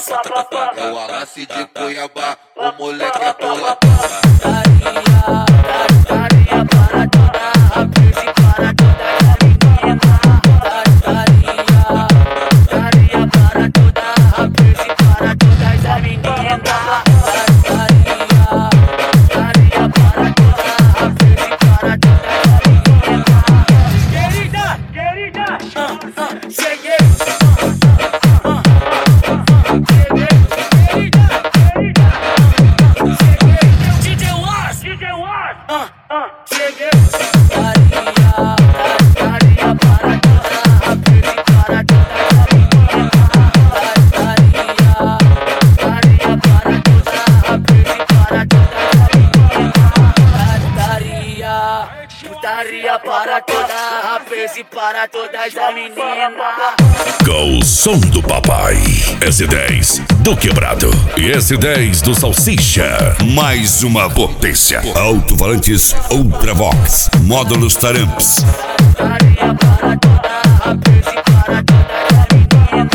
É o Arrace de Cuiabá, o moleque é tola. Daria para toda a vez e para todas as meninas. Daria para toda a vez e para todas as meninas. Daria para toda a vez e para todas as meninas. Querida, cheguei. Daria para toda a vez e para todas as meninas. Com o som do papai. S10 do Quebrado e S10 do Salsicha. Mais uma potência. Alto-falantes Ultravox. Módulos Taramps. Daria para toda a vez e para todas as meninas.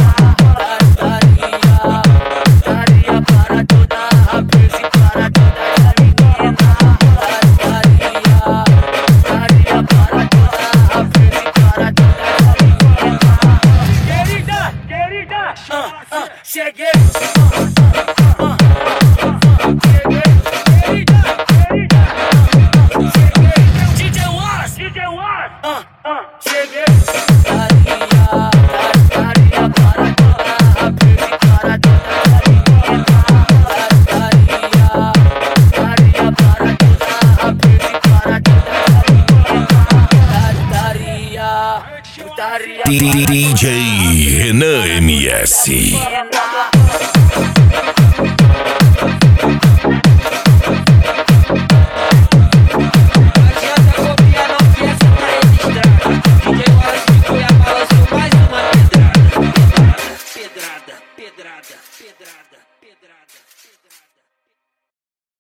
Daria para toda a vez e para todas as meninas. Daria para toda a vez e para todas as meninas. Querida, cheguei. DJ Renan MS.